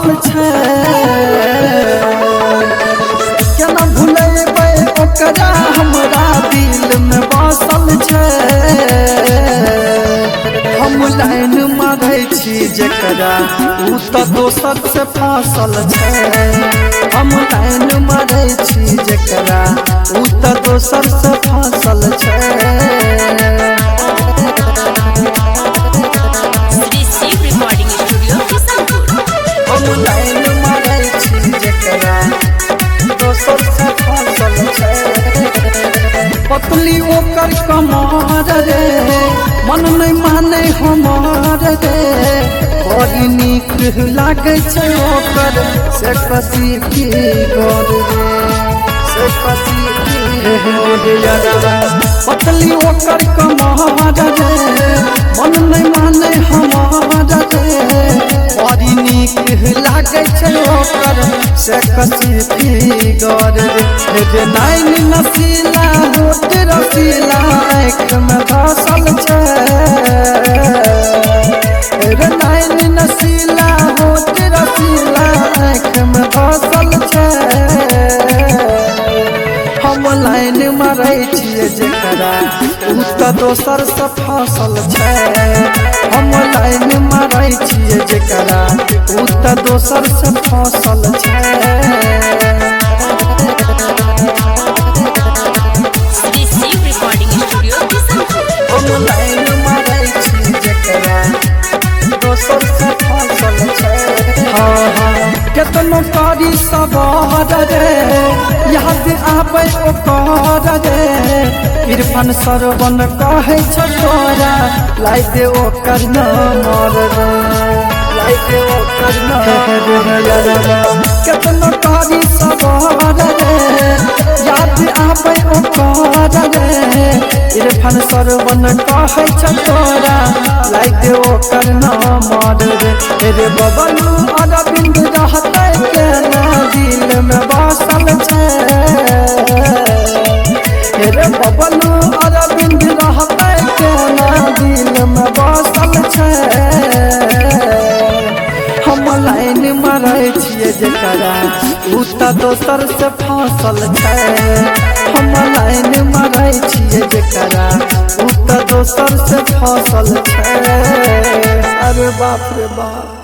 फसल छे केना भुलेबै ओकरा हमरा दिल में बसल छे। हम लाइन मारै छी जेकरा उ त दोसर से फसल छे। हम लाइन मारै छी जेकरा उ त दोसर से फसल छे। हम लाइन मारै छी जेकरा दोसर से फसल छे। पतली ओकर कमर रे मन नहीं माने हमार रे बड़ी नीक लागे छे ओकर से कसी की गोर रे से कसी की पतली ओकर कमर रे मन नहीं माने हमार रे बड़ी नीक लागे छे ओकर से कसी की गोर रे नाइन नसीला होत रसीला एक में फसल छे। रे नाइन नसीला होत रसीला एक में फसल छे। हम लाइन मारै छियै जेकरा उ त दोसर से फसल छे। हम लाइन मारै छियै जेकरा उ त दोसर से फसल छे। हम लाइन मारै छी जेकरा दोसर से फसल छे। हाँ केतनो कारी सवार रे याद आबै ओकर रे इरफान सरवन कहै छ तोरा लाई दे ओकर नंबर रे लाई दे ओकर नंबर। केतनो कारी सवार रे याद आबै ओकर रे इरफान सरवन कहै छ तोरा लाई दे ओकर नंबर रे बबलू अरविंद रहतै केना दिल में बसल छे। रे बबलू अरविंद रहतै केना दिल में बसल छे। हम लाइन मारै छियै जेकरा उ त दोसर से फसल छे। हम लाइन मारै छियै जेकरा उ त दोसर से फसल छे। अरे बाप रे बाप।